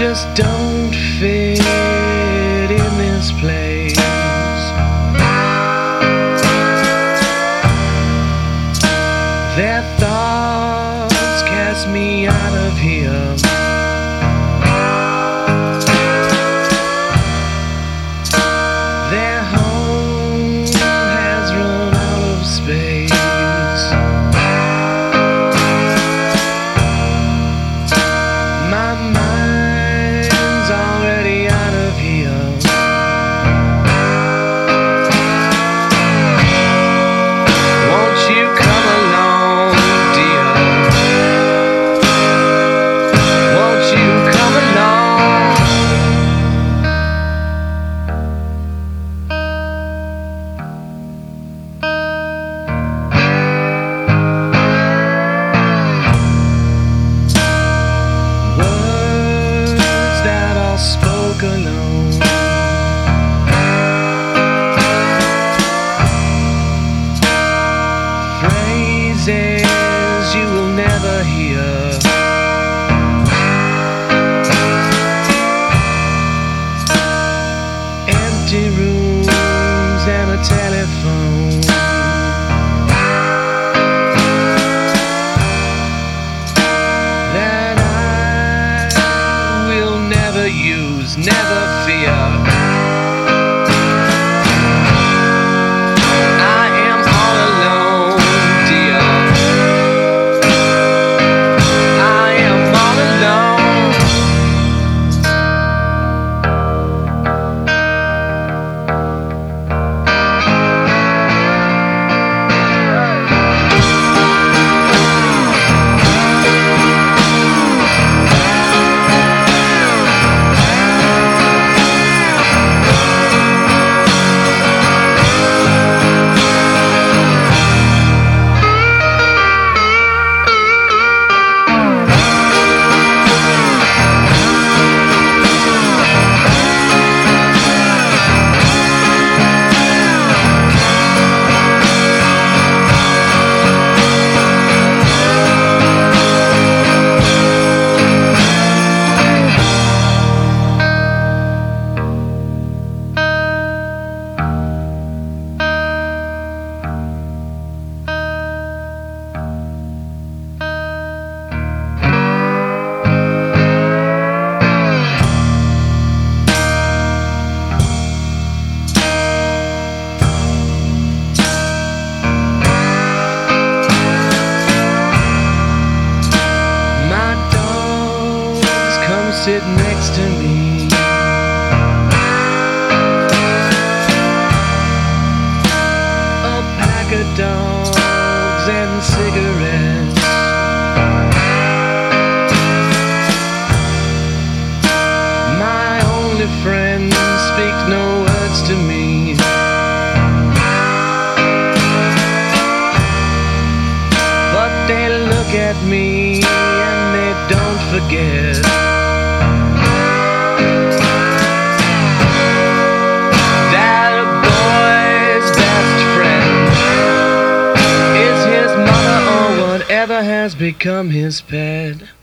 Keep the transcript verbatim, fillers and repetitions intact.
just don't fit in this place. Their thoughts cast me out of here. Their home has run out of space. My mind's already out of here. Won't you come along, dear? Won't you come along? Words that are spoken alone, phrases you will never hear. Empty rooms and a telephone. That I will never use, never fear. I am all alone, dear. I am all alone. Sit next to me. A pack of dogs and cigarettes. My only friends speak no words to me. But they look at me and they don't forget. Ever has become his pet.